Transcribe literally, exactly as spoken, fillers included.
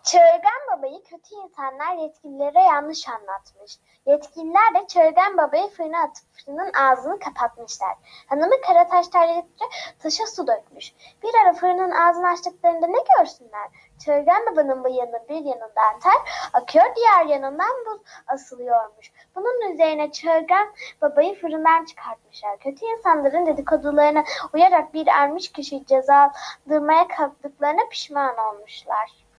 Çağırgan Baba'yı kötü insanlar yetkililere yanlış anlatmış. Yetkililer de Çağırgan Baba'yı fırına atıp fırının ağzını kapatmışlar. Hanımı Karataş terledikçe taşa su dökmüş. Bir ara fırının ağzını açtıklarında ne görsünler? Çağırgan Baba'nın bıyığının bir yanından ter akıyor, diğer yanından buz asılıyormuş. Bunun üzerine Çağırgan Baba'yı fırından çıkartmışlar. Kötü insanların dedikodularına uyarak bir ermiş kişiyi cezalandırmaya kalktıklarına pişman olmuşlar.